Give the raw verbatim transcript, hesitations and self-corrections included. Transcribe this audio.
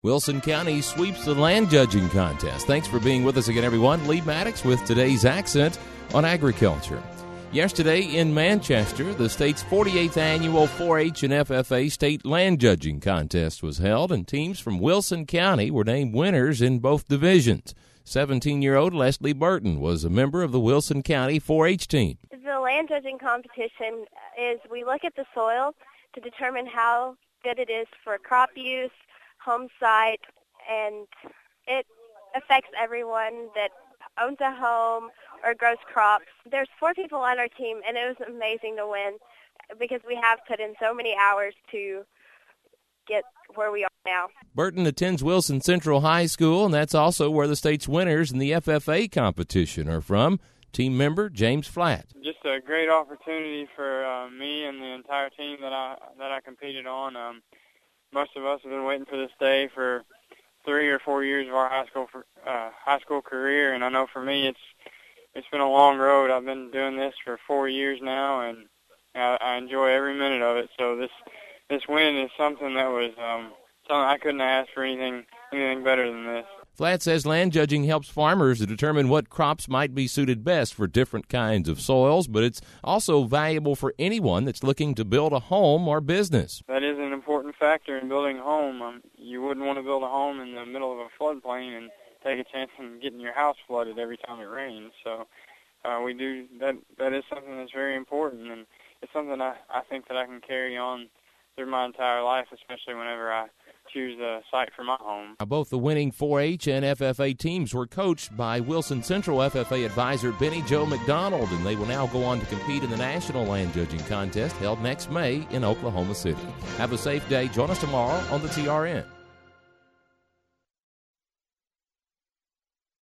Wilson County sweeps the land judging contest. Thanks for being with us again, everyone. Lee Maddox with today's accent on agriculture. Yesterday in Manchester, the state's forty-eighth annual four H and F F A state land judging contest was held, and teams from Wilson County were named winners in both divisions. seventeen-year-old Leslie Burton was a member of the Wilson County four H team. The land judging competition is we look at the soil to determine how good it is for crop use, home site, and it affects everyone that owns a home or grows crops. There's four people on our team, and it was amazing to win because we have put in so many hours to get where we are now. Burton attends Wilson Central High School, and that's also where the state's winners in the F F A competition are from. Team member James Flatt. Just a great opportunity for uh, me and the entire team that I that I competed on. Um, most of us have been waiting for this day for three or four years of our high school for, uh, high school career, and I know for me it's it's been a long road. I've been doing this for four years now, and I, I enjoy every minute of it. So this this win is something that was um, something I couldn't ask for anything anything better than this. Flatt says land judging helps farmers to determine what crops might be suited best for different kinds of soils, but it's also valuable for anyone that's looking to build a home or business. That is an important factor in building a home. Um, you wouldn't want to build a home in the middle of a floodplain and take a chance on getting your house flooded every time it rains. So uh, we do that. That is something that's very important, and it's something I, I think that I can carry on through my entire life, especially whenever I choose a site for my home. Both the winning four H and F F A teams were coached by Wilson Central F F A advisor Benny Joe McDonald, and they will now go on to compete in the National Land Judging Contest held next May in Oklahoma City. Have a safe day. Join us tomorrow on the T R N.